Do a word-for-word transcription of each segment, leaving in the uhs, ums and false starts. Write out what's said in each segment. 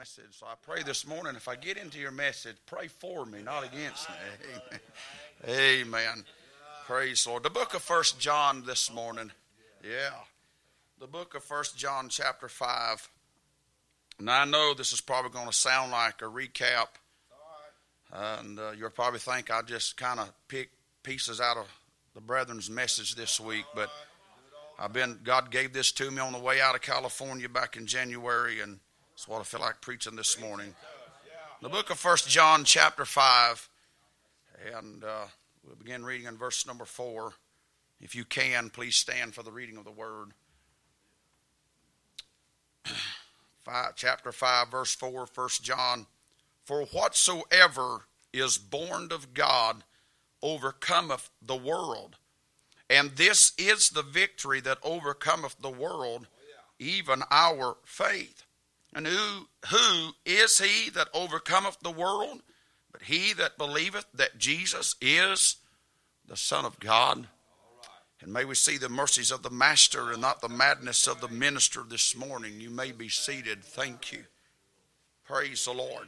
Message. So I pray this morning, if I get into your message, pray for me, not against me. Amen. Amen. Praise the Lord. The book of First John this morning. Yeah. The book of First John chapter five. Now I know this is probably going to sound like a recap. And uh, you'll probably think I just kind of picked pieces out of the brethren's message this week. But I've been, God gave this to me on the way out of California back in January, and that's what I feel like preaching this morning. The book of First John chapter five, and uh, we'll begin reading in verse number four. If you can, please stand for the reading of the word. Five, chapter five, verse four, First John. For whatsoever is born of God overcometh the world. And this is the victory that overcometh the world, even our faith. And who, who is he that overcometh the world? But he that believeth that Jesus is the Son of God. And may we see the mercies of the Master and not the madness of the minister this morning. You may be seated. Thank you. Praise the Lord.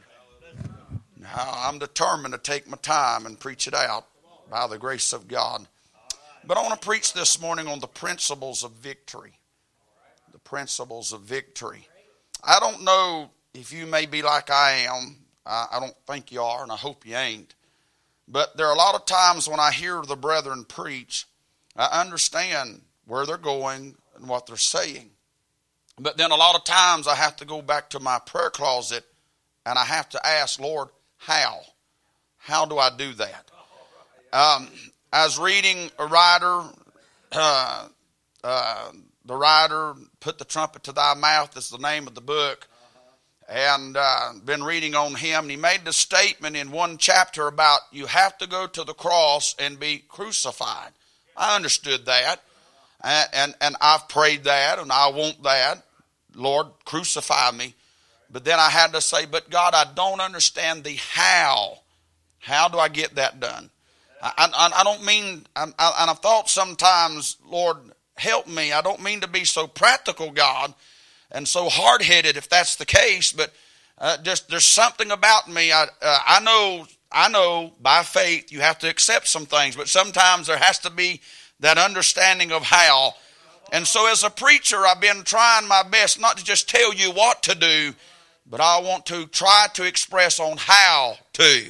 Now, I'm determined to take my time and preach it out by the grace of God. But I want to preach this morning on the principles of victory. The principles of victory. I don't know if you may be like I am. I, I don't think you are, and I hope you ain't. But there are a lot of times when I hear the brethren preach, I understand where they're going and what they're saying. But then a lot of times I have to go back to my prayer closet and I have to ask, Lord, how? How do I do that? Um, I was reading a writer, uh, uh, the writer, Put the Trumpet to Thy Mouth is the name of the book. And uh, been reading on him. And he made the statement in one chapter about you have to go to the cross and be crucified. I understood that. And, and, and I've prayed that and I want that. Lord, crucify me. But then I had to say, but God, I don't understand the how. How do I get that done? I, I, I don't mean, I, I, and I've thought sometimes, Lord, help me. I don't mean to be so practical, God, and so hard-headed if that's the case, but uh, just there's something about me. I, uh, I know, I know by faith you have to accept some things, but sometimes there has to be that understanding of how. And so as a preacher, I've been trying my best not to just tell you what to do, but I want to try to express on how to.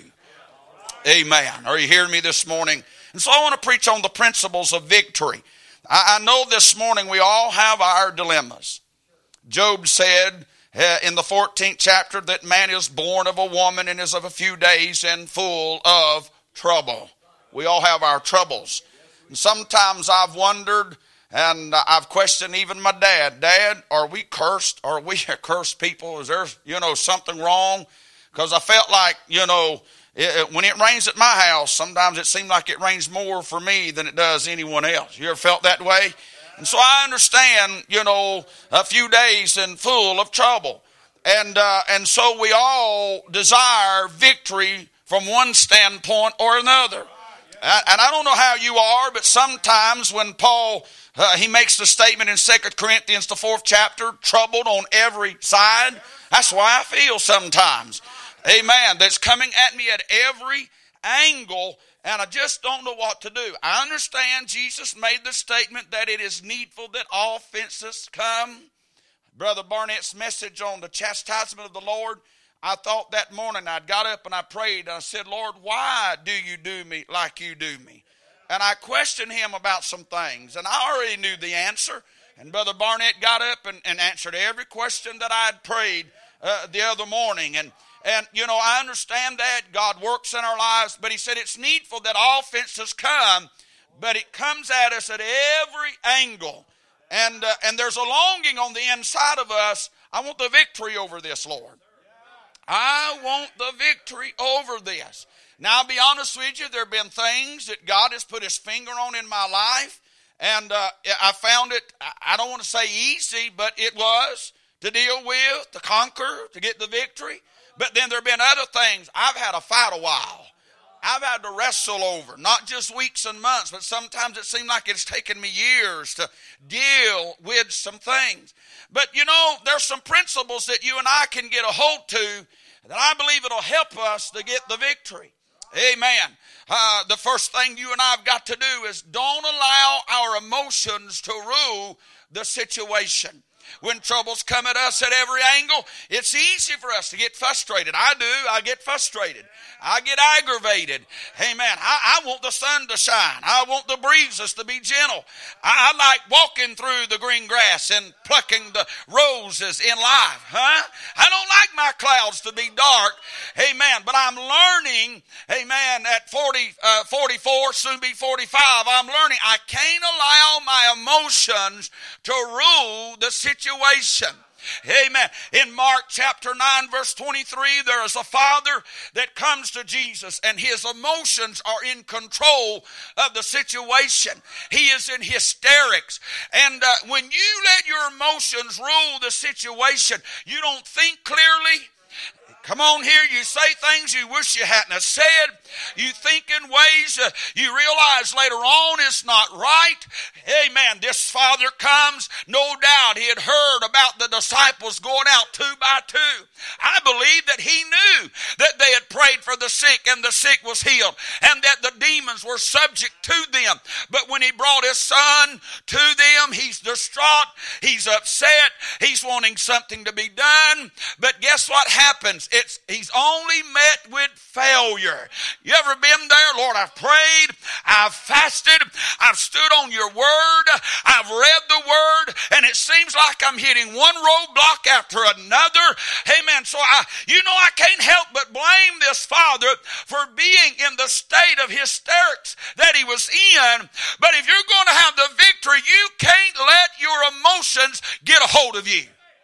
Amen. Are you hearing me this morning? And so I want to preach on the principles of victory. I, I know this morning we all have our dilemmas. Job said uh, in the fourteenth chapter that man is born of a woman and is of a few days and full of trouble. We all have our troubles. And sometimes I've wondered and I've questioned even my dad. Dad, are we cursed? Are we cursed people? Is there, you know, something wrong? Because I felt like, you know, it, it, when it rains at my house, sometimes it seems like it rains more for me than it does anyone else. You ever felt that way? And so I understand, you know, a few days and full of trouble. And uh, and so we all desire victory from one standpoint or another. And, and I don't know how you are, but sometimes when Paul, uh, he makes the statement in Second Corinthians, the fourth chapter, troubled on every side. That's why I feel sometimes. Amen. That's coming at me at every angle. And I just don't know what to do. I understand Jesus made the statement that it is needful that all offenses come. Brother Barnett's message on the chastisement of the Lord, I thought that morning I'd got up and I prayed. And I said, Lord, why do you do me like you do me? And I questioned him about some things. And I already knew the answer. And Brother Barnett got up and, and answered every question that I had prayed uh, the other morning. And And, you know, I understand that God works in our lives, but he said it's needful that all offenses come, but it comes at us at every angle. And uh, and there's a longing on the inside of us. I want the victory over this, Lord. I want the victory over this. Now, I'll be honest with you, there have been things that God has put his finger on in my life, and uh, I found it, I don't want to say easy, but it was to deal with, to conquer, to get the victory. But then there have been other things. I've had to fight a while. I've had to wrestle over, not just weeks and months, but sometimes it seems like it's taken me years to deal with some things. But you know, there's some principles that you and I can get a hold to that I believe it'll help us to get the victory. Amen. Uh, the first thing you and I have got to do is don't allow our emotions to rule the situation. When troubles come at us at every angle, it's easy for us to get frustrated. I do. I get frustrated. I get aggravated. Amen. I, I want the sun to shine. I want the breezes to be gentle. I, I like walking through the green grass and plucking the roses in life. Huh? I don't like my clouds to be dark. Amen. But I'm learning, amen, at forty, uh, forty-four, soon be forty-five, I'm learning I can't allow my emotions to rule the situation. Amen. In Mark chapter nine verse twenty-three, there is a father that comes to Jesus and his emotions are in control of the situation. He is in hysterics. And uh, when you let your emotions rule the situation, you don't think clearly. Come on here, you say things you wish you hadn't have said. You think in ways uh, you realize later on it's not right. Amen. This father comes, no doubt he had heard about the disciples going out two by two. I believe that he knew that they had prayed for the sick and the sick was healed and that the demons were subject to them. But when he brought his son to them, he's distraught, he's upset, he's wanting something to be done. But guess what happens? It's, he's only met with failure. You ever been there? Lord, I've prayed, I've fasted, I've stood on your word, I've read the word, and it seems like I'm hitting one roadblock after another. Amen. So I, you know, I can't help but blame this father for being in the state of hysterics that he was in. But if you're going to have the victory, you can't let your emotions get a hold of you.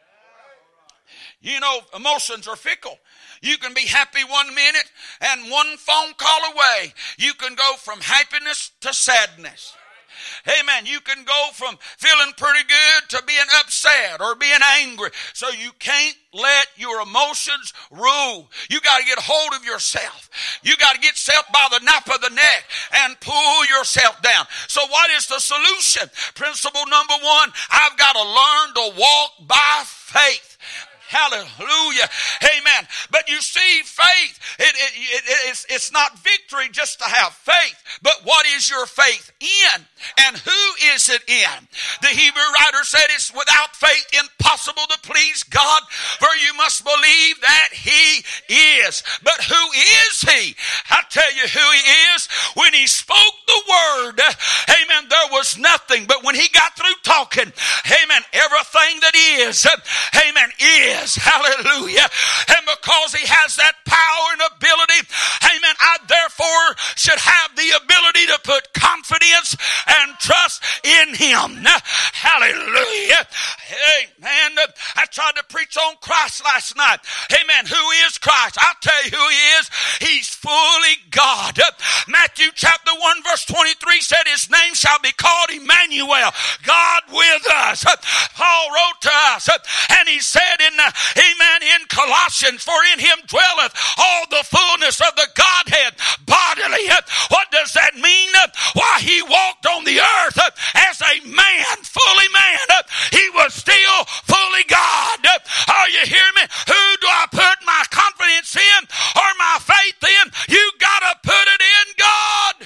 You know, emotions are fickle. You can be happy one minute and one phone call away, you can go from happiness to sadness. Amen. You can go from feeling pretty good to being upset or being angry. So you can't let your emotions rule. You got to get a hold of yourself. You got to get yourself by the nape of the neck and pull yourself down. So what is the solution? Principle number one, I've got to learn to walk by faith. Hallelujah. Amen. But you see, faith, it, it, it, it's, it's not victory just to have faith, but what is your faith in? And who is it in? The Hebrew writer said it's without faith impossible to please God, for you must believe that he is. But who is he? I'll tell you who he is. When he spoke the word, amen, there was nothing. But when he got through talking, amen, everything that is, amen, is. Hallelujah. And because he has that power and ability, amen, I therefore should have the ability to put confidence and trust in him. Hallelujah. Amen. I tried to preach on Christ last night. Amen. Who is Christ? I'll tell you who he is. He's fully God. Matthew chapter one verse twenty-three said his name shall be called Emmanuel, God with us. Paul wrote to us and he said in amen, in Colossians, for in him dwelleth all the fullness of the Godhead bodily. What does that mean? Why, he walked on the earth as a man, fully man. He was still fully God. Are you hearing me? Who do I put my confidence in or my faith in? You gotta put it in God.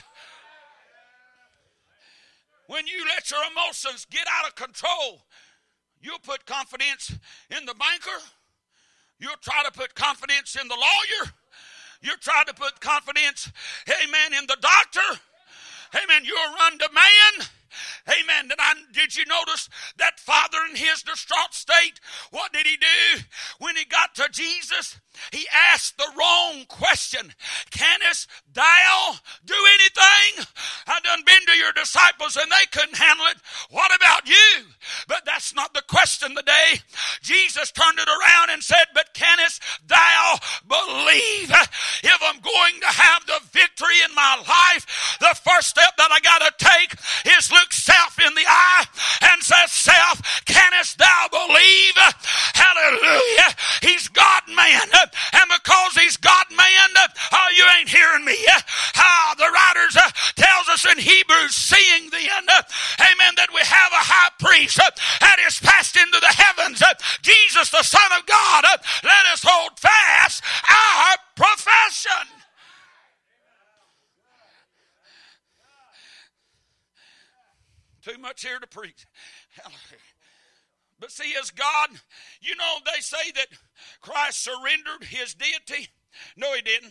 When you let your emotions get out of control, you'll put confidence in the banker. You'll try to put confidence in the lawyer. You'll try to put confidence, amen, in the doctor. Amen, you'll run to man. Amen. Did, I, did you notice that father in his distraught state? What did he do? When he got to Jesus, he asked the wrong question. Canst thou do anything? I done been to your disciples and they couldn't handle it. What about you? But that's not the question today. Jesus turned it around and said, but canst thou believe? If I'm going to have the victory in my life, the first step that I got to take is look self in the eye and say, self, canst thou believe? Hallelujah. He's God-man. And because he's God-man, oh, you ain't hearing me. priest that is passed into the heavens, Jesus the Son of God, let us hold fast our profession. Too much here to preach. But see, as God, you know, they say that Christ surrendered his deity. No, he didn't.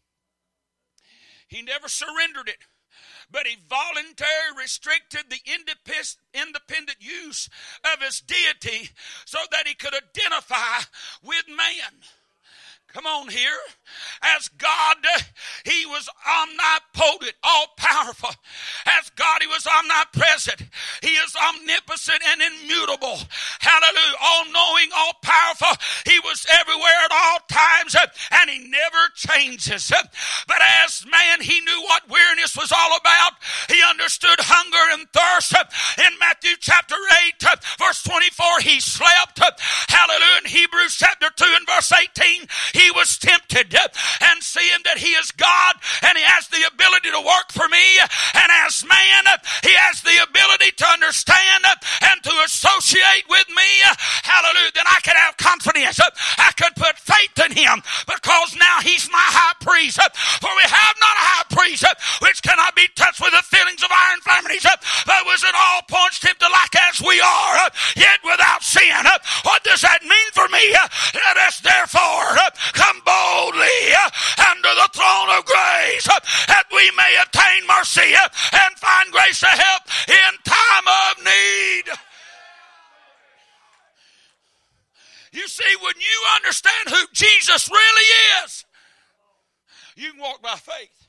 He never surrendered it. But he voluntarily restricted the independent use of his deity so that he could identify with man. Come on here. As God, he was omnipotent, all-powerful. As God, he was omnipresent. He is omnipotent and immutable. Hallelujah. All-knowing, all-powerful. He was everywhere at all times, and he never changes. But as man, he knew what weariness was all about. He understood hunger and thirst. In Matthew chapter eight, verse twenty-four, he slept. Hallelujah. In Hebrews chapter two and verse eighteen, he was tempted, and seeing that he is God and he has the ability to work for me, and as man he has the ability to understand and to associate with me, hallelujah, then I can have confidence. I could put faith in him because now he's my high priest. For we have not a high priest which cannot be touched with the feelings of our infirmities, but was in all points tempted like as we are, yet without sin. What does that mean for me? Let us therefore come boldly under the throne of grace that we may obtain mercy and find grace to help in time of need. You see, when you understand who Jesus really is, you can walk by faith.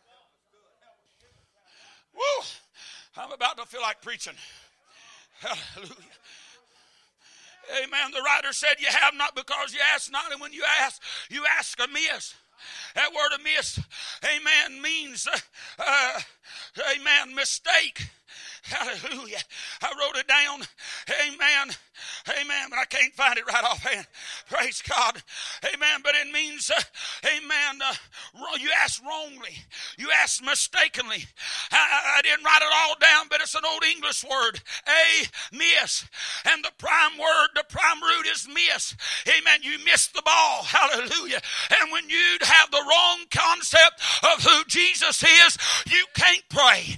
Woo! I'm about to feel like preaching. Hallelujah. Amen. The writer said, you have not because you ask not, and when you ask, you ask amiss. That word amiss, amen, means, uh, uh, amen, mistake. Hallelujah. I wrote it down. Amen. Amen. But I can't find it right offhand. Praise God. Amen. But it means, uh, amen, uh, you asked wrongly. You asked mistakenly. I, I didn't write it all down, but it's an old English word. A, miss. And the prime word, the prime root is miss. Amen. You missed the ball. Hallelujah. And when you have the wrong concept of who Jesus is, you can't pray.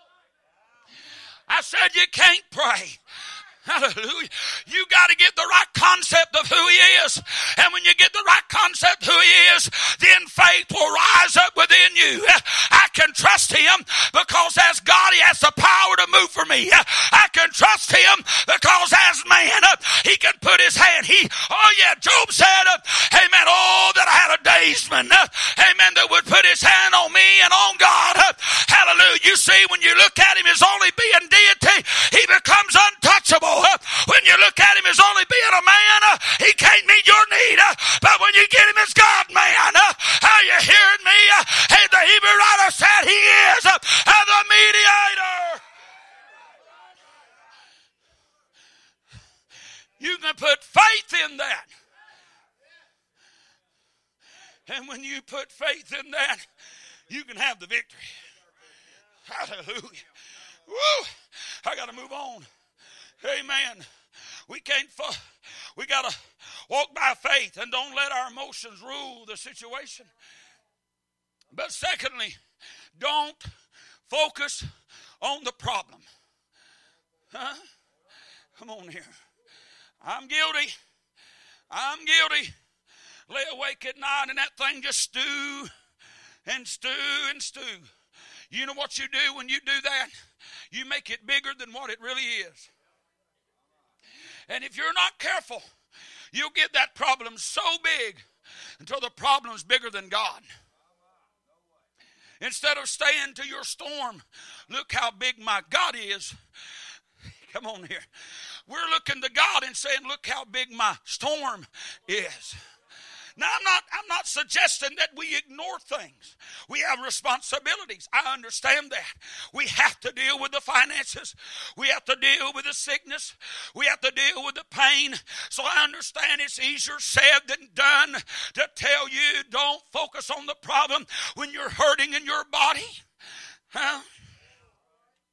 I said you can't pray. Hallelujah. You got to get the right concept of who he is. And when you get the right concept of who he is, then faith will rise up within you. I can trust him because as God, he has the power to move for me. I can trust him because as man, he can put his hand. He, oh yeah, Job said, amen, oh, that I had a daysman, amen, that would put his hand on me and on God. Hallelujah. You see, when you look at him as only being deity, he becomes untouchable. When you look at him as only being a man, he can't meet your need. But when you get him as God man, are you hearing me? Hey, the Hebrew writer said he is the mediator. You can put faith in that. And when you put faith in that, you can have the victory. Hallelujah. Woo! I got to move on. Amen. We can't, we got to walk by faith and don't let our emotions rule the situation. But secondly, don't focus on the problem. Huh? Come on here. I'm guilty. I'm guilty. Lay awake at night and that thing just stew and stew and stew. You know what you do when you do that? You make it bigger than what it really is. And if you're not careful, you'll get that problem so big until the problem's bigger than God. Instead of staying to your storm, look how big my God is. Come on here. We're looking to God and saying, look how big my storm is. Now, I'm not, I'm not suggesting that we ignore things. We have responsibilities. I understand that. We have to deal with the finances. We have to deal with the sickness. We have to deal with the pain. So I understand it's easier said than done to tell you don't focus on the problem when you're hurting in your body. Huh?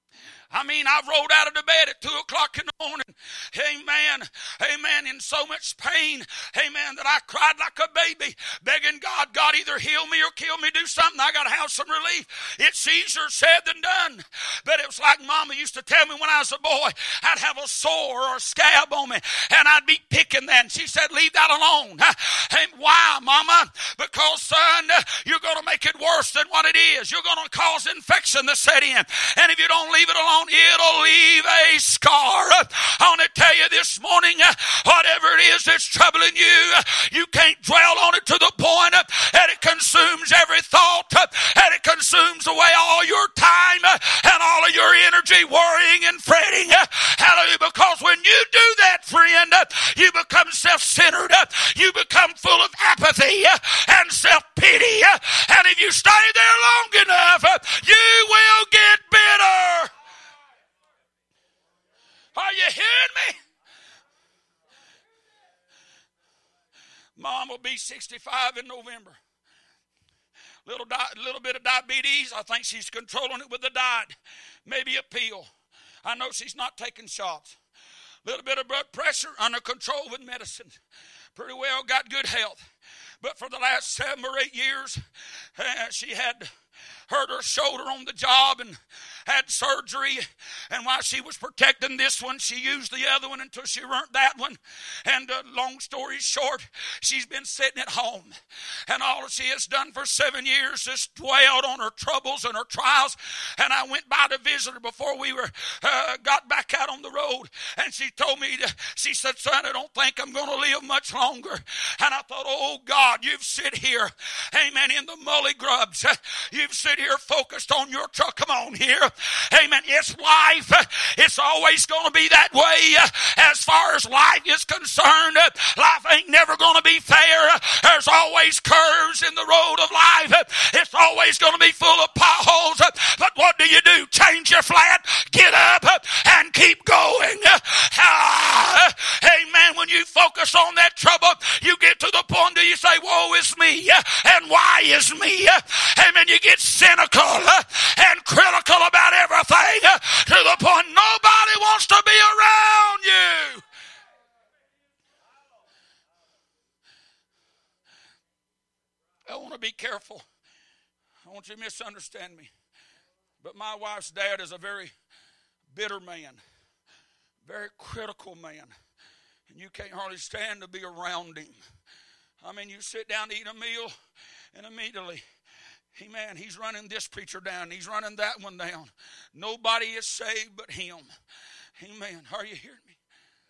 I mean, I rolled out of the bed at two o'clock in the morning. Amen. Amen. In so much pain. Amen. That I cried like a baby, begging God, God, either heal me or kill me. Do something. I got to have some relief. It's easier said than done. But it was like Mama used to tell me when I was a boy. I'd have a sore or a scab on me, and I'd be picking that. And she said, leave that alone. And why, Mama? Because, son, you're going to make it worse than what it is. You're going to cause infection to set in. And if you don't leave it alone, it'll leave a scar. I want to tell you this morning, whatever it is that's troubling you, you can't dwell on it to the point that it consumes every thought, and it consumes away all your time and all of your energy worrying and fretting. Hallelujah. Because when you do that, friend, you become self-centered. You become full of apathy and self-pity. And if you stay there long enough, you will get bitter. Are you hearing me? Mom will be sixty-five in November. Little, di- little bit of diabetes. I think she's controlling it with the diet. Maybe a pill. I know she's not taking shots. Little bit of blood pressure under control with medicine. Pretty well got good health. But for the last seven or eight years, uh, she had hurt her shoulder on the job and had surgery. And while she was protecting this one, she used the other one until she learned that one. And uh, long story short, she's been sitting at home. And all she has done for seven years is dwelled on her troubles and her trials. And I went by to visit her before we were uh, got back out on the road. And she told me, to, she said, son, I don't think I'm going to live much longer. And I thought, oh God, you've sit here, amen, in the mully grubs. You've sit here focused on your truck. Come on here. Amen. It's life. It's always going to be that way. As far as life is concerned, life ain't never going to be fair. There's always curves in the road of life. It's always going to be full of potholes. But what do you do? Change your flat, get up, and keep going. Ah, amen. When you focus on that trouble, you get to the point where you say, woe is me, and why is me? Amen. You get cynical and critical about everything to the point nobody wants to be around you. I want to be careful. I want you to misunderstand me. But my wife's dad is a very bitter man, very critical man, and you can't hardly stand to be around him. I mean, you sit down to eat a meal, and immediately, he, man, he's running this preacher down. He's running that one down. Nobody is saved but him. Amen. Are you hearing me?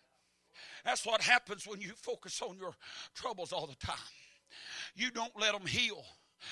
That's what happens when you focus on your troubles all the time. You don't let them heal.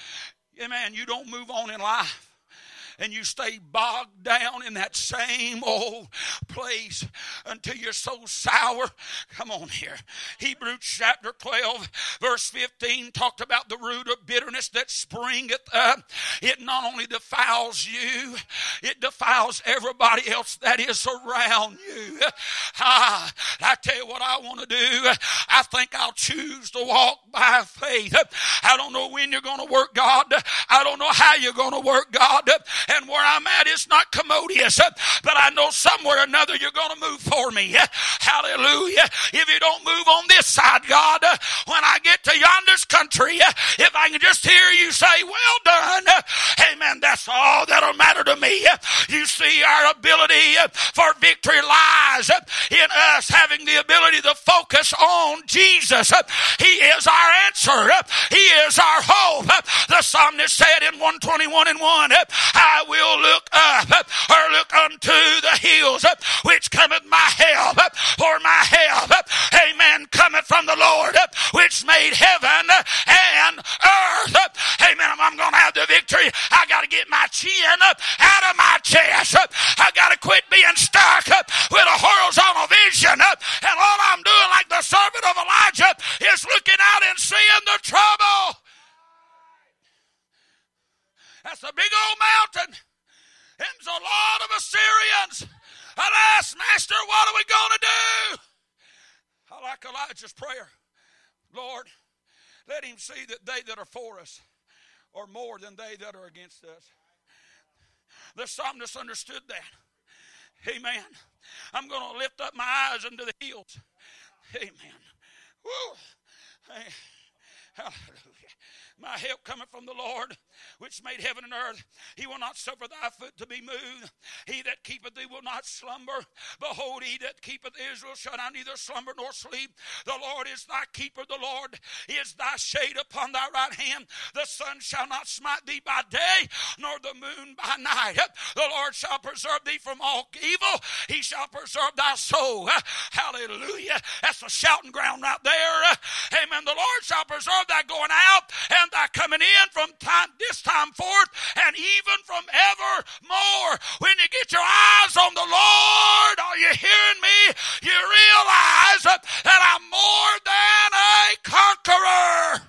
Amen. You don't move on in life. And you stay bogged down in that same old place until you're so sour. Come on here. Hebrews chapter twelve, verse fifteen talked about the root of bitterness that springeth up. It not only defiles you, it defiles everybody else that is around you. Ah, I tell you what I want to do. I think I'll choose to walk by faith. I don't know when you're going to work, God. I don't know how you're going to work, God. And where I'm at is not commodious, but I know somewhere or another you're going to move for me. Hallelujah. If you don't move on this side, God, when I get to yonder's country, if I can just hear you say, well done, amen, that's all that'll matter to me. You see, our ability for victory lies in us having the ability to focus on Jesus. He is our answer. He is our hope. The psalmist said in one twenty-one and one, I will look up or look unto the hills which cometh my help, for my help, amen, cometh from the Lord which made heaven and earth. Amen. If I'm going to have the victory, I got to get my chin out of my chest. I got to quit being stuck with a horizontal vision. And all I'm doing, like the servant of Elijah, is looking out and seeing the trouble. That's a big old mountain. There's a lot of Assyrians. Alas, Master, what are we going to do? I like Elijah's prayer. Lord, let him see that they that are for us are more than they that are against us. The psalmist understood that. Amen. I'm going to lift up my eyes unto the hills. Amen. Woo. Hey. Hallelujah. My help cometh from the Lord, which made heaven and earth. He will not suffer thy foot to be moved. He that keepeth thee will not slumber. Behold, he that keepeth Israel shall not neither slumber nor sleep. The Lord is thy keeper. The Lord is thy shade upon thy right hand. The sun shall not smite thee by day, nor the moon by night. The Lord shall preserve thee from all evil. He shall preserve thy soul. Hallelujah. That's the shouting ground right there. Amen. The Lord shall preserve thy going out and thy coming in from time this time forth, and even from evermore. When you get your eyes on the Lord, are you hearing me? You realize that I'm more than a conqueror.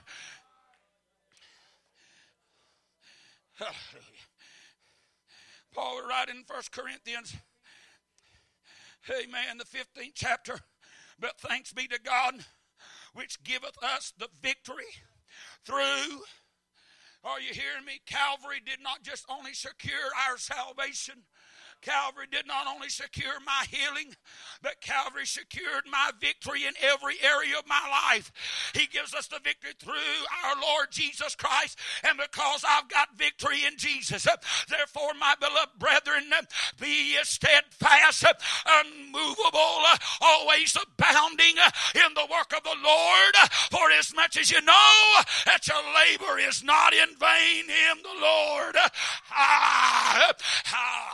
Hallelujah. Paul would write in First Corinthians, amen, the fifteenth chapter, but thanks be to God, which giveth us the victory through, are you hearing me? Calvary did not just only secure our salvation. Calvary did not only secure my healing, but Calvary secured my victory in every area of my life. He gives us the victory through our Lord Jesus Christ, and because I've got victory in Jesus, therefore, my beloved brethren, be steadfast, unmovable, always abounding in the work of the Lord, for as much as you know that your labor is not in vain in the Lord. Ah, ah.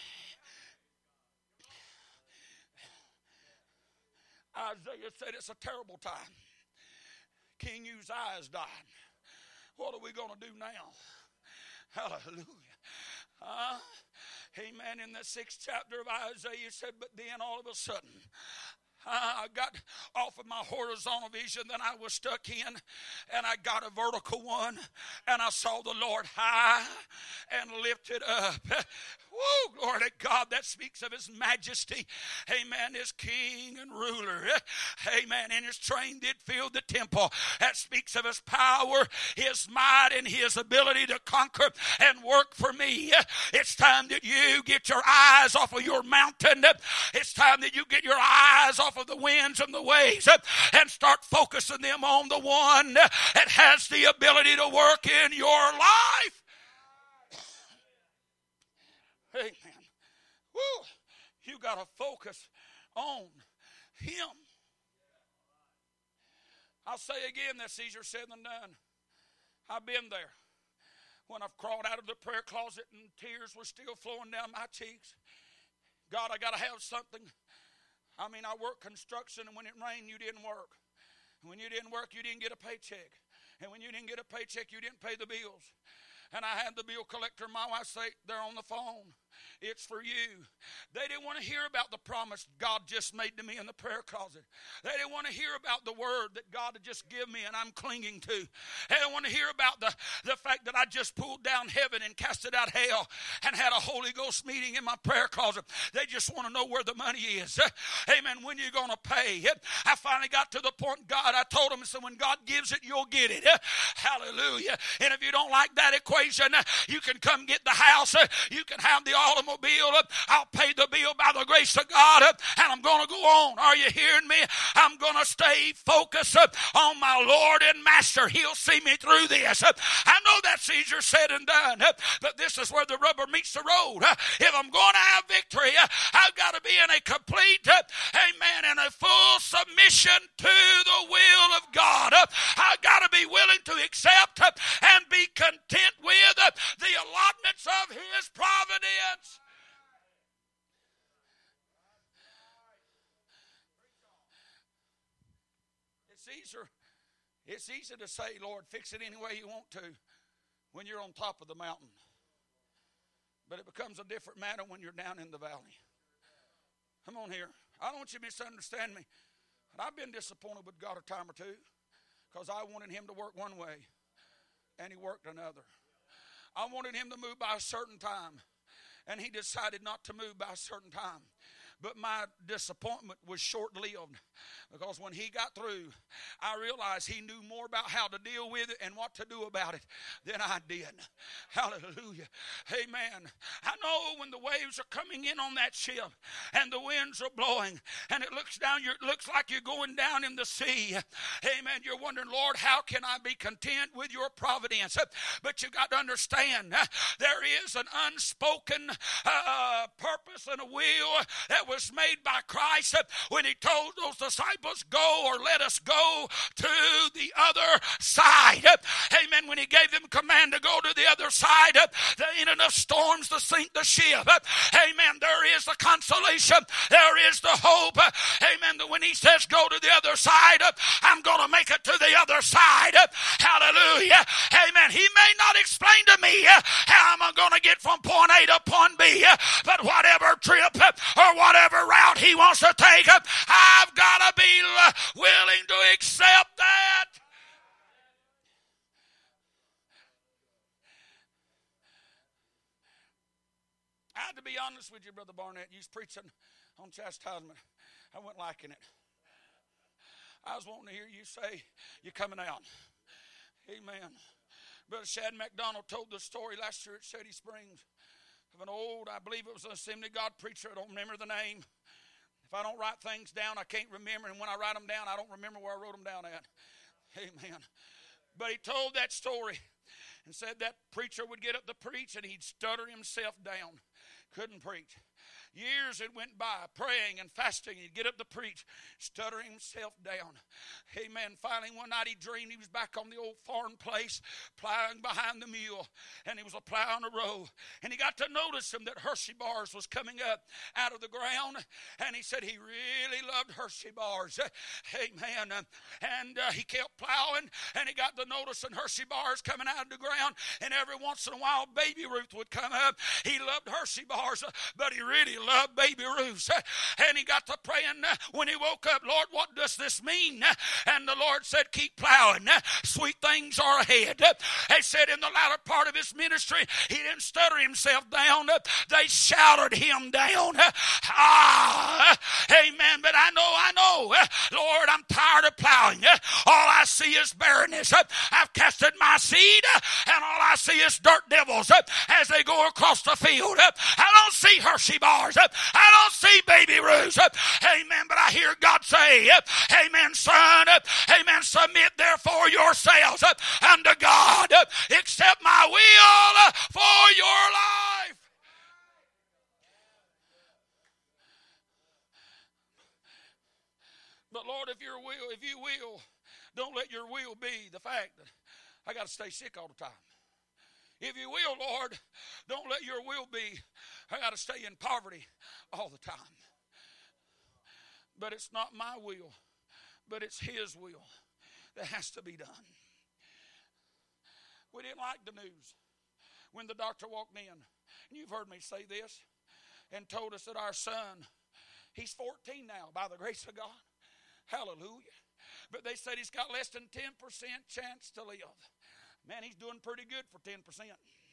Isaiah said it's a terrible time. King Uzziah's dying. What are we going to do now? Hallelujah. Uh, amen. In the sixth chapter of Isaiah said, but then all of a sudden, I got off of my horizontal vision that I was stuck in, and I got a vertical one, and I saw the Lord high and lifted up. Woo, glory to God. That speaks of his majesty. Amen. His king and ruler. Amen. And his train did fill the temple. That speaks of his power, his might, and his ability to conquer and work for me. It's time that you get your eyes off of your mountain. It's time that you get your eyes off of the winds and the waves and start focusing them on the one that has the ability to work in your life. Amen. Woo. You got to focus on him. I'll say again, that's easier said than done. I've been there when I've crawled out of the prayer closet and tears were still flowing down my cheeks. God, I got to have something. I mean, I work construction, and when it rained, you didn't work. And when you didn't work, you didn't get a paycheck. And when you didn't get a paycheck, you didn't pay the bills. And I had the bill collector, my wife, say, they're on the phone. It's for you. They didn't want to hear about the promise God just made to me in the prayer closet. They didn't want to hear about the word that God had just given me and I'm clinging to. They didn't want to hear about the, the fact that I just pulled down heaven and casted out hell and had a Holy Ghost meeting in my prayer closet. They just want to know where the money is. Amen. When you're going to pay. I finally got to the point, God, I told him, I said, when God gives it, you'll get it. Hallelujah. And if you don't like that equation, you can come get the house. You can have the automobile. I'll pay the bill by the grace of God, and I'm going to go on. Are you hearing me? I'm going to stay focused on my Lord and Master. He'll see me through this. I know that's easier said and done, but this is where the rubber meets the road. If I'm going to have victory, I've got to be in a complete, amen, and a full submission to the will of God. I've got to be willing to accept and be content with the allotments of his providence. It's easier, it's easy to say, Lord, fix it any way you want to when you're on top of the mountain. But it becomes a different matter when you're down in the valley. Come on here. I don't want you to misunderstand me. But I've been disappointed with God a time or two because I wanted him to work one way and he worked another. I wanted him to move by a certain time, and he decided not to move by a certain time. But my disappointment was short-lived, because when he got through, I realized he knew more about how to deal with it and what to do about it than I did. Hallelujah. Amen. I know when the waves are coming in on that ship and the winds are blowing and it looks down, it looks like you're going down in the sea. Amen. You're wondering, Lord, how can I be content with your providence? But you got to understand, there is an unspoken uh, purpose and a will that was made by Christ when he told those disciples, go or let us go to the other side. Amen. When he gave them command to go to the other side, there ain't enough storms to sink the ship. Amen. There is the consolation. There is the hope. Amen. That when he says go to the other side, I'm going to make it to the other side. Hallelujah. Amen. He may not explain to me how I'm going to get from point A to point B, but whatever trip or whatever route he wants to take, I've got to be willing to accept that. I had to be honest with you, Brother Barnett. You was preaching on chastisement. I wasn't liking it. I was wanting to hear you say, you're coming out. Amen. Brother Shad McDonald told the story last year at Shady Springs of an old, I believe it was an Assembly of God preacher. I don't remember the name. If I don't write things down, I can't remember. And when I write them down, I don't remember where I wrote them down at. Amen. But he told that story and said that preacher would get up to preach and he'd stutter himself down. Couldn't preach. Years it went by, praying and fasting. He'd get up to preach, stuttering himself down. Amen. Finally, one night he dreamed he was back on the old farm place, plowing behind the mule. And he was a plowing a row. And he got to notice him that Hershey bars was coming up out of the ground. And he said he really loved Hershey bars. Amen. And uh, he kept plowing, and he got to noticing Hershey bars coming out of the ground. And every once in a while, Baby Ruth would come up. He loved Hershey bars, but he really loved Baby Ruth. And he got to praying when he woke up, Lord, what does this mean? And the Lord said, keep plowing. Sweet things are ahead. He said in the latter part of his ministry, he didn't stutter himself down. They shouted him down. Ah, amen. But I know, I know, Lord, I'm tired of plowing. All I see is barrenness. I've casted my seed, and all I see is dirt devils as they go across the field. I don't see Hershey bars. I don't see Baby Ruth. Amen. But I hear God say, amen, son. Amen. Submit therefore yourselves unto God. Accept my will for your life. But Lord, if your will, if you will, don't let your will be the fact that I got to stay sick all the time. If you will, Lord, don't let your will be I got to stay in poverty all the time. But it's not my will, but it's his will that has to be done. We didn't like the news when the doctor walked in. And you've heard me say this and told us that our son, he's fourteen now by the grace of God. Hallelujah. But they said he's got less than ten percent chance to live. Man, he's doing pretty good for ten percent.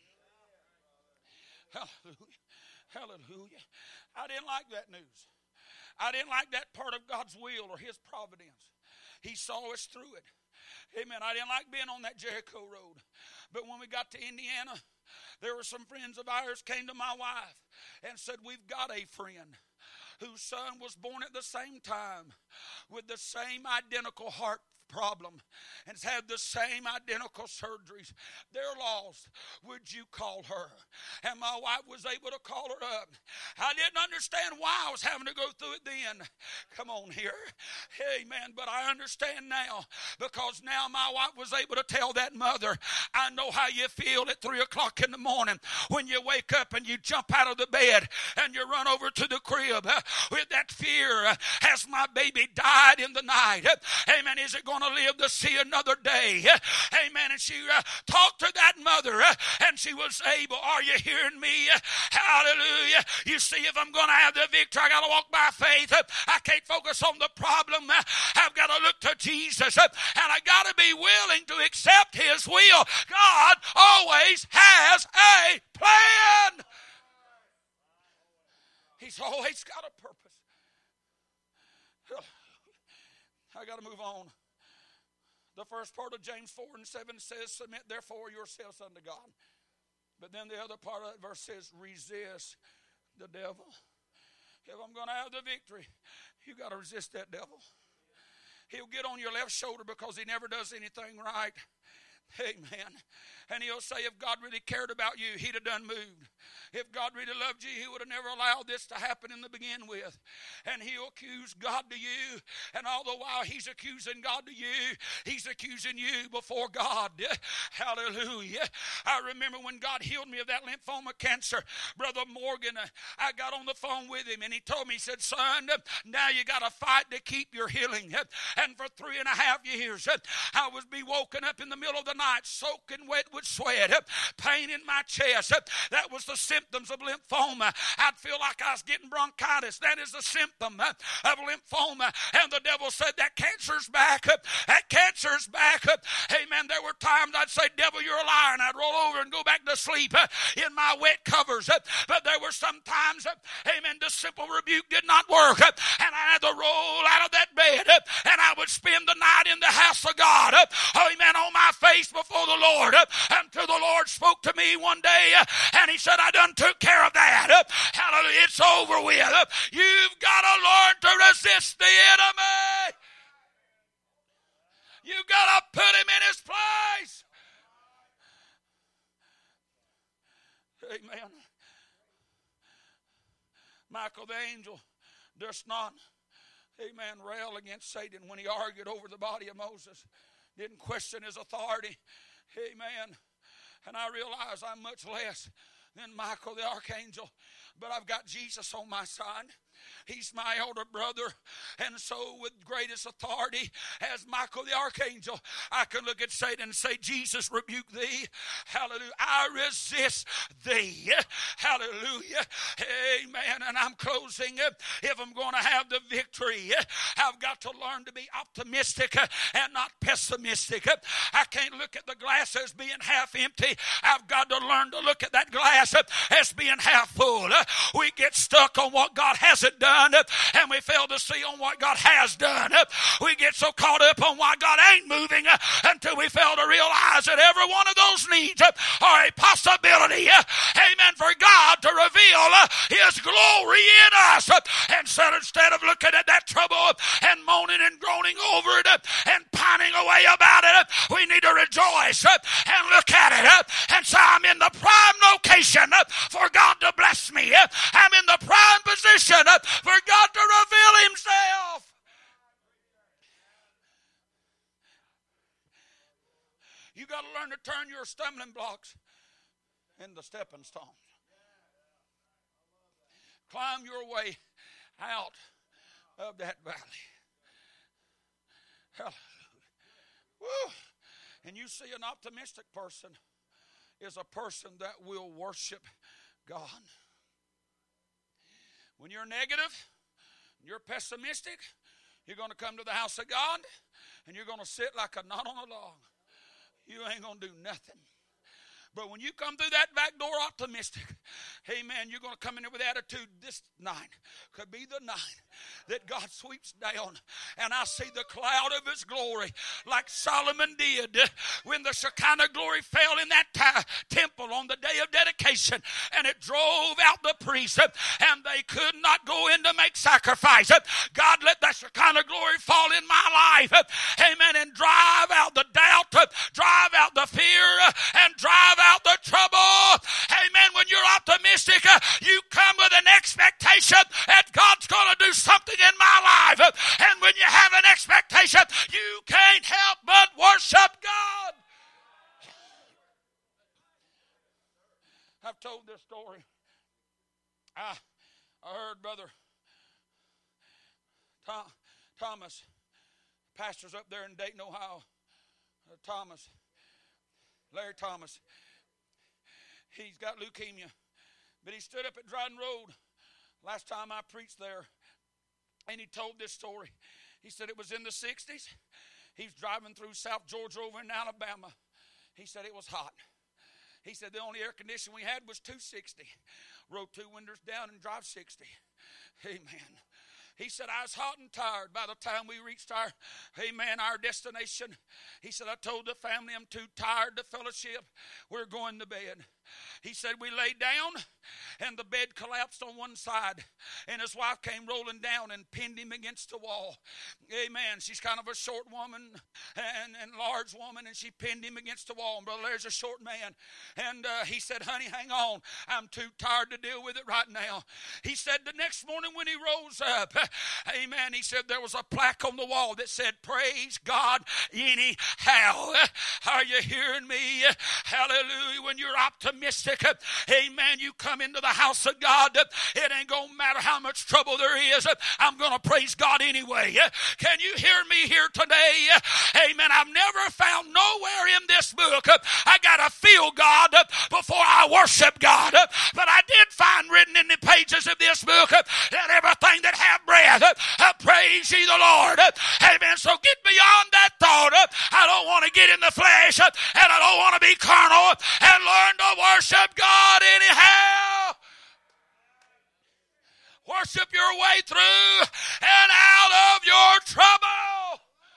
Hallelujah. Hallelujah. I didn't like that news. I didn't like that part of God's will or his providence. He saw us through it. Amen. I didn't like being on that Jericho road. But when we got to Indiana, there were some friends of ours came to my wife and said, we've got a friend whose son was born at the same time with the same identical heart problem and has had the same identical surgeries. They're lost. Would you call her? And my wife was able to call her up. I didn't understand why I was having to go through it then. Come on here. Amen. But I understand now, because now my wife was able to tell that mother, I know how you feel at three o'clock in the morning when you wake up and you jump out of the bed and you run over to the crib with that fear. Has my baby died in the night? Amen. Is it going to live to see another day? Amen. And she uh, talked to that mother uh, and she was able. Are you hearing me? Hallelujah. You see, if I'm going to have the victory, I got to walk by faith. I can't focus on the problem. I've got to look to Jesus, and I got to be willing to accept his will. God always has a plan. He's always got a purpose. I got to move on. The first part of James four and seven says, submit therefore yourselves unto God. But then the other part of that verse says, resist the devil. If I'm going to have the victory, you got to resist that devil. He'll get on your left shoulder because he never does anything right. Amen. And he'll say, if God really cared about you, he'd have done moved. If God really loved you, he would have never allowed this to happen in the begin with. And he'll accuse God to you. And all the while he's accusing God to you, he's accusing you before God. Hallelujah. I remember when God healed me of that lymphoma cancer, Brother Morgan, I got on the phone with him and he told me, he said, son, now you got to fight to keep your healing. And for three and a half years, I was be woken up in the middle of the night, soaking wet with sweat, pain in my chest. That was the symptoms of lymphoma. I'd feel like I was getting bronchitis. That is the symptom of lymphoma. And the devil said, that cancer's back. That cancer's back. Amen. There were times I'd say, devil, you're a liar. And I'd roll over and go back to sleep in my wet covers. But there were some times, amen, the simple rebuke did not work. And I had to roll out of that bed. And I would spend the night in the house of God. Amen. On my face before the Lord. Until the Lord spoke to me one day. And he said, I done took care of that. Hallelujah. It's over with. You've got to learn to resist the enemy. You've got to put him in his place. Amen. Michael the angel does not, amen, rail against Satan when he argued over the body of Moses. Didn't question his authority. Amen. And I realize I'm much less than Michael the archangel, but I've got Jesus on my side. He's my elder brother, and so with greatest authority as Michael the archangel, I can look at Satan and say, Jesus, rebuke thee. Hallelujah. I resist thee. Hallelujah. Amen. And I'm closing. If I'm going to have the victory, I've got to learn to be optimistic and not pessimistic. I can't look at the glass as being half empty. I've got to learn to look at that glass as being half full. We get stuck on what God hasn't done, and we fail to see on what God has done. We get so caught up on why God ain't moving until we fail to realize that every one of those needs are a possibility, amen, for God to reveal his glory in us. And so instead of looking at that trouble and moaning and groaning over it and pining away about it, we need to rejoice and look at it and say, I'm in the prime location for God to bless me. I'm in the prime position for God to reveal himself. You got to learn to turn your stumbling blocks into stepping stones. Climb your way out of that valley. Hallelujah. Woo. And you see, an optimistic person is a person that will worship God. When you're negative, you're pessimistic, you're going to come to the house of God and you're going to sit like a knot on a log. You ain't going to do nothing. But when you come through that back door optimistic, amen, you're going to come in there with attitude. This night could be the night that God sweeps down and I see the cloud of his glory like Solomon did when the Shekinah glory fell in that t- temple on the day of dedication, and it drove out the priests and they could not go in to make sacrifice. God, let that Shekinah glory fall in my life, amen, and drive out the doubt, drive out the fear, and drive out the trouble. Amen. When you're optimistic, uh, you come with an expectation that God's going to do something in my life. Uh, and when you have an expectation, you can't help but worship God. I've told this story. I, I heard Brother Tom, Thomas, pastors up there in Dayton, Ohio, uh, Thomas, Larry Thomas. He's got leukemia, but he stood up at Dryden Road last time I preached there, and he told this story. He said it was in the sixties. He was driving through South Georgia over in Alabama. He said it was hot. He said the only air conditioning we had was two sixty. Roll two windows down and drive sixty. Amen. He said, I was hot and tired by the time we reached our, amen, our destination. He said, I told the family I'm too tired to fellowship. We're going to bed. He said, we laid down and the bed collapsed on one side. And his wife came rolling down and pinned him against the wall. Amen. She's kind of a short woman and, and large woman, and she pinned him against the wall. And Brother Larry's a short man. And uh, he said, honey, hang on. I'm too tired to deal with it right now. He said the next morning when he rose up, amen, he said there was a plaque on the wall that said, praise God anyhow. Are you hearing me? Hallelujah. When you're optimistic, amen, you come into the house of God. It ain't going to matter how much trouble there is. I'm going to praise God anyway. Can you hear me here today? Amen. I've never found nowhere in this book I got to feel God before I worship God. But I did find written in the pages of this book that everything that have breath, praise ye the Lord. Amen. So get beyond that thought. I don't want to get in the flesh and I don't want to be carnal, and learn to worship God anyhow. Worship your way through and out of your trouble.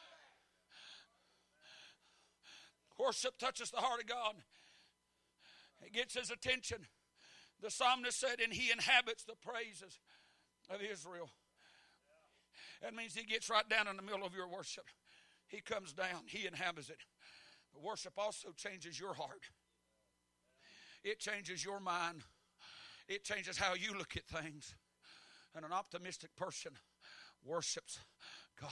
Worship touches the heart of God. It gets his attention. The psalmist said, and he inhabits the praises of Israel. That means he gets right down in the middle of your worship. He comes down. He inhabits it. But worship also changes your heart. It changes your mind. It changes how you look at things. And an optimistic person worships God.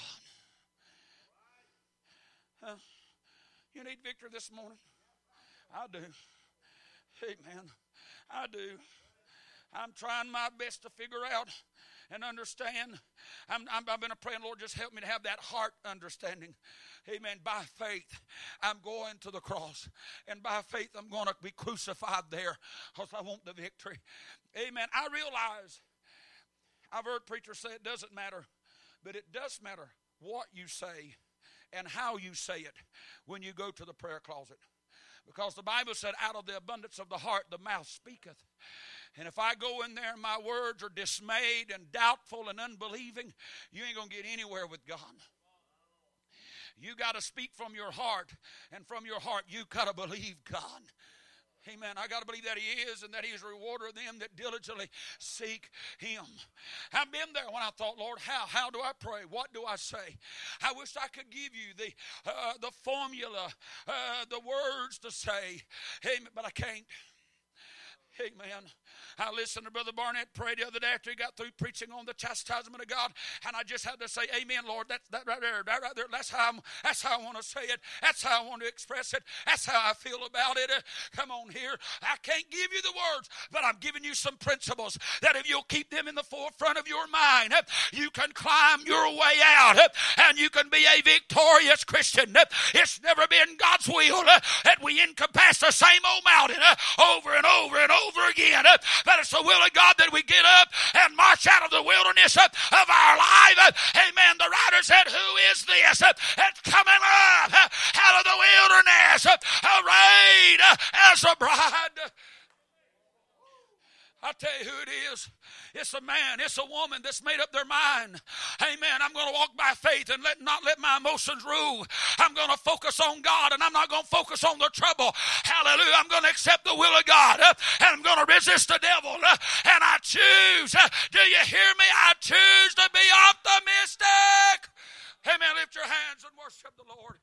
Huh? You need victory this morning? I do. Amen. I do. I'm trying my best to figure out and understand. I'm, I'm, I've been praying, Lord, just help me to have that heart understanding. Amen. By faith, I'm going to the cross. And by faith, I'm going to be crucified there because I want the victory. Amen. I realize, I've heard preachers say it doesn't matter, but it does matter what you say and how you say it when you go to the prayer closet. Because the Bible said, out of the abundance of the heart, the mouth speaketh. And if I go in there and my words are dismayed and doubtful and unbelieving, you ain't going to get anywhere with God. You got to speak from your heart, and from your heart you got to believe God. Amen. I got to believe that he is, and that he is a rewarder of them that diligently seek him. I've been there when I thought, Lord, how? How do I pray? What do I say? I wish I could give you the uh, the formula, uh, the words to say. Amen. But I can't. Amen. I listened to Brother Barnett pray the other day after he got through preaching on the chastisement of God, and I just had to say, amen, Lord. That's that right there. That right there. That's how I'm, that's how I want to say it. That's how I want to express it. That's how I feel about it. Uh, come on here. I can't give you the words, but I'm giving you some principles that if you'll keep them in the forefront of your mind, uh, you can climb your way out, uh, and you can be a victorious Christian. Uh, it's never been God's will uh, that we encompass the same old mountain uh, over and over and over. over again, uh, but it's the will of God that we get up and march out of the wilderness uh, of our life. Uh, amen. The writer said, who is this uh, that's coming up uh, out of the wilderness, uh, arrayed uh, as a bride? I'll tell you who it is. It's a man, it's a woman that's made up their mind. Amen. I'm going to walk by faith and let not let my emotions rule. I'm going to focus on God, and I'm not going to focus on the trouble. Hallelujah. I'm going to accept the will of God, uh, and I'm going to resist the devil. Uh, and I choose. Uh, do you hear me? I choose to be optimistic. Amen. Lift your hands and worship the Lord.